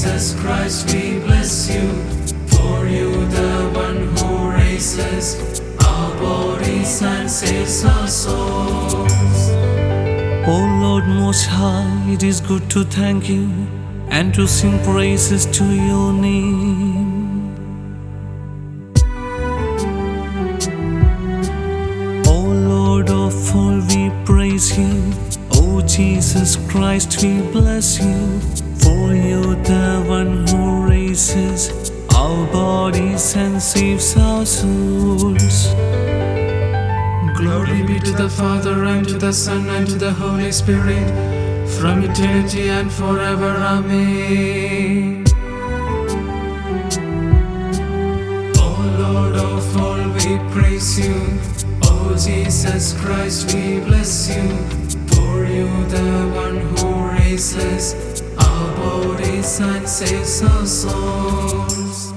Jesus Christ, we bless you. For you, the one who raises our bodies and saves our souls. O Lord Most High, it is good to thank you and to sing praises to your name. O Lord of all, we praise you. O Jesus Christ, we bless you. For you, the one who raises our bodies and saves our souls. Glory be to the Father, and to the Son, and to the Holy Spirit, from eternity and forever. Amen. O Lord of all, we praise you. O Jesus Christ, we bless you. For you, the one who raises our bodies and saves our souls.